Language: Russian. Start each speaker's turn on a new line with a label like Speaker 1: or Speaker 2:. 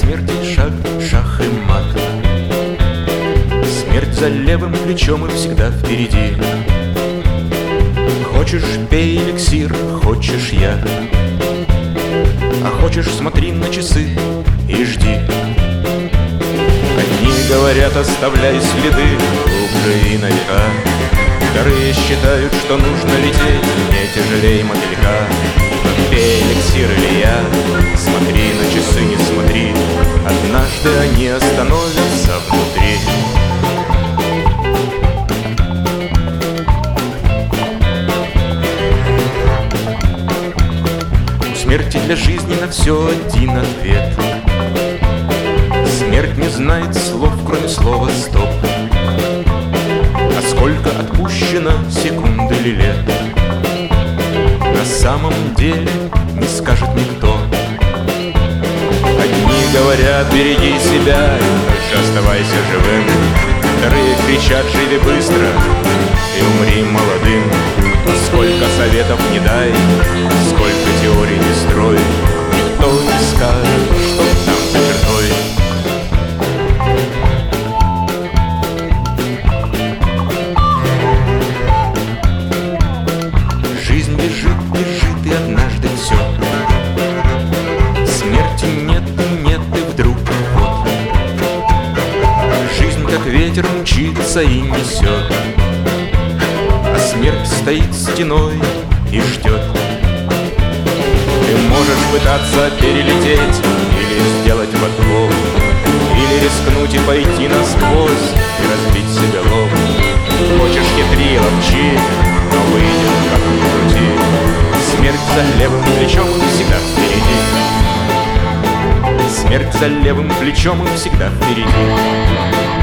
Speaker 1: смерти шаг, шах и мат. Смерть за левым плечом и всегда впереди. Хочешь — пей эликсир, хочешь — я. А хочешь — смотри на часы и жди. Одни говорят, оставляй следы глубже и на века. Вторые считают, что нужно лететь не тяжелее мотылька. Пей эликсир или я, смотри на часы, не смотри. Однажды они остановятся внутри. У смерти для жизни на все один ответ. Смерть не знает слов, кроме слова «стоп». А сколько отпущено секунд или лет, на самом деле не скажет никто. Одни говорят, береги себя и лучше оставайся живым. Вторые кричат, живи быстро и умри молодым. Сколько советов не дай, сколько теорий не строй, никто не скажет, что там за чертой. Жизнь бежит, бежит, и однажды все. Смерти нет, нет, и вдруг вот. Жизнь как ветер мчится и несет, а смерть стоит стеной и ждет. Ты можешь пытаться перелететь или сделать подвох, или рискнуть и пойти насквозь и разбить себе лоб. Хочешь — хитри, ловчи, но выйдет как ни крути. Смерть за левым плечом и всегда впереди. Смерть за левым плечом и всегда впереди.